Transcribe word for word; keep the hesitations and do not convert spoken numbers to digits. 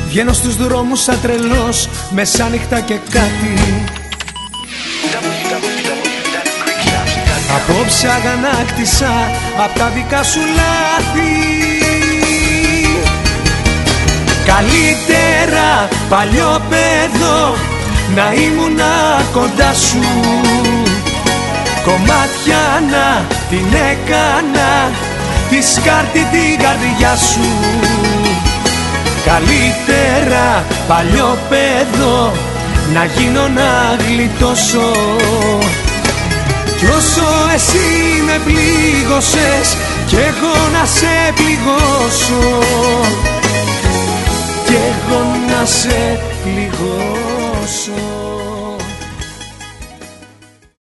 Βγαίνω στους δρόμους σαν τρελός, μεσάνυχτα και κάτι. Απόψε αγανάκτησα απ' τα δικά σου λάθη. Καλύτερα παλιό παιδό να ήμουνα κοντά σου. Κομμάτια να την έκανα τη σκάρτη την καρδιά σου. Καλύτερα παλιό παιδό να γίνω να γλιτώσω. Κι όσο εσύ με πλήγωσες κι εγώ να σε πληγώσω. Κι εγώ να σε πληγώσω.